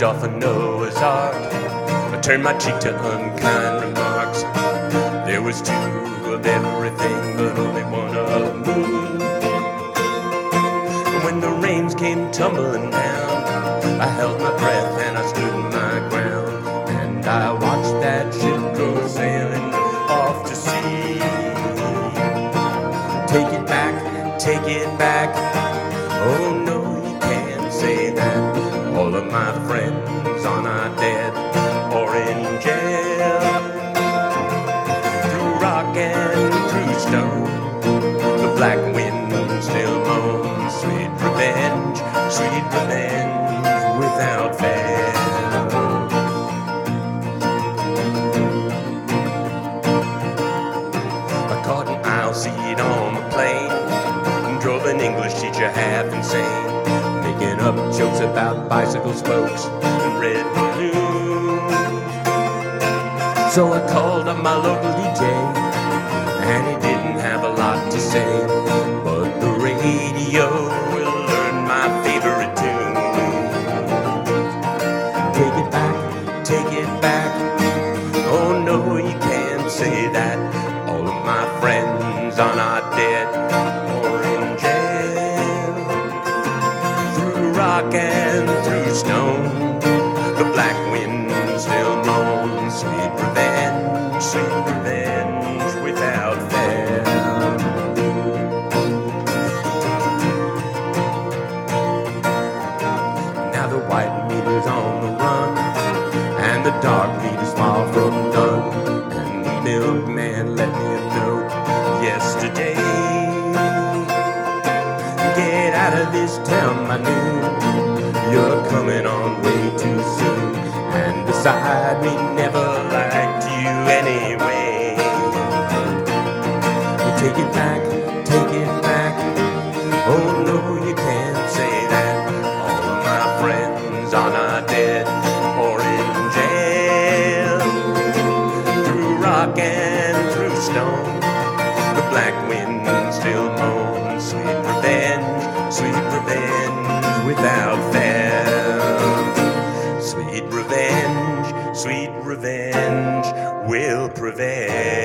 jumped off a Noah's Ark. I turned my cheek to unkind remarks. There was two of everything, but only one of moon. When the rains came tumbling down, I held my breath and I stood my ground. And I watched that ship go sailing off to sea. Take it back, take it back. Oh no, you can't say that. All of my friends are not dead or in jail. Through rock and through stone, the black wind still moans. Sweet revenge without fail. I caught an aisle seat on the plane and drove an English teacher half insane, making up jokes about bicycle spokes and red balloons. So I called up my local DJ, and he didn't have a lot to say, but the radio will learn my favorite tune. Take it back, take it back. Oh no, you can't say that. All of my friends are not dead or in jail. Through rock and through stone, the black wind still moans. Sweet revenge without fail. Now the white meter's on the run, and the dark meter's far from done. And the milkman let me know yesterday, get out of this town, my dude. You're coming on way too soon. And decide we never liked you anyway. Take it back, take it back. Oh no, you can't say that. All of my friends are not dead or in jail. Through rock and through stone, the black wind still moans. Sweet revenge without fail. Sweet revenge will prevail.